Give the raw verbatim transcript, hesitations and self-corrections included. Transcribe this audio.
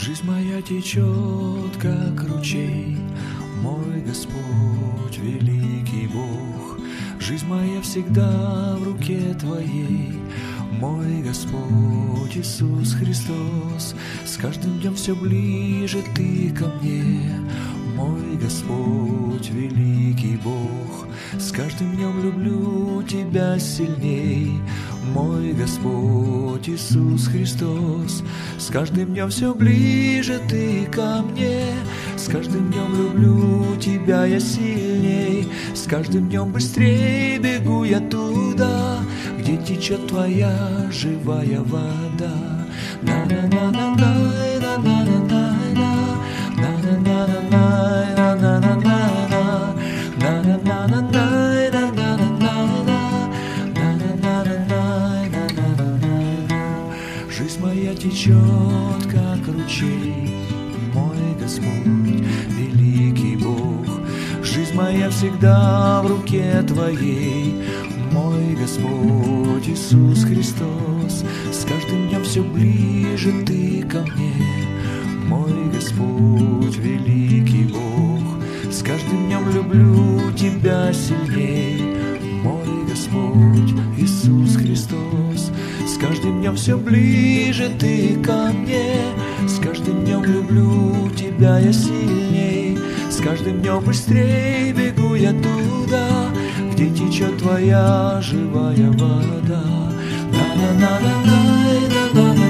Жизнь моя течет, как ручей, мой Господь, великий Бог. Жизнь моя всегда в руке Твоей, мой Господь Иисус Христос. С каждым днем все ближе Ты ко мне, мой Господь, великий Бог. С каждым днем люблю Тебя сильней, мой Господь Иисус Христос. С каждым днем все ближе Ты ко мне, с каждым днем люблю Тебя я сильней. С каждым днем быстрее бегу я туда, где течет Твоя живая вода. Жизнь моя течет, как ручей, мой Господь, великий Бог. Жизнь моя всегда в руке Твоей, мой Господь Иисус Христос. С каждым днем все ближе Ты ко мне, мой Господь, великий Бог. С каждым днем люблю Тебя сильней, мой Господь Иисус Христос. С каждым днем все ближе Ты ко мне, с каждым днем люблю Тебя я сильней. С каждым днем быстрее бегу я туда, где течет Твоя живая вода. На-на-на-на-на-на-на.